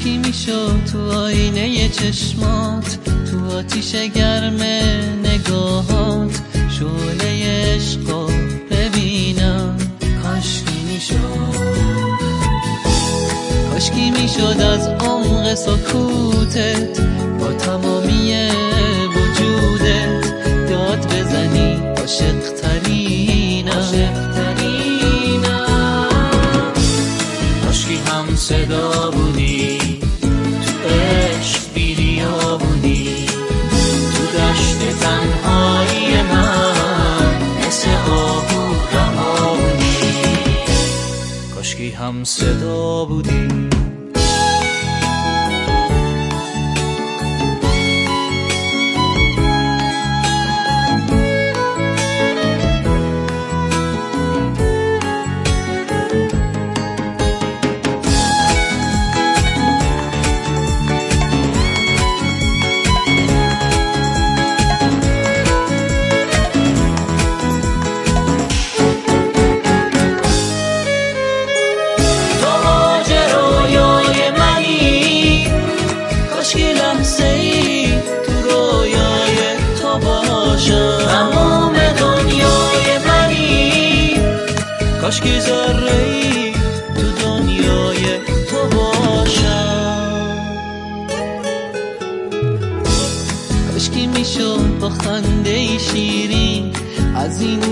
کاشکی میشد تو آینه چشمات، تو آتیش گرم نگاهات شعله عشقو ببینم. کاشکی میشد از عمق سکوتت با تمامی وجودت داد بزنی عاشق ترینم. کاشکی هم صدا بودی تو عشق بی‌ریا بودی، تو دشت تنهایی من مثل آهو رها بودی. کاشکی هم صدا بودی. تمام دنیای منی، کاشکی ذره‌ای تو دنیای تو باشم. کاشکی میشد با خنده شیرین از این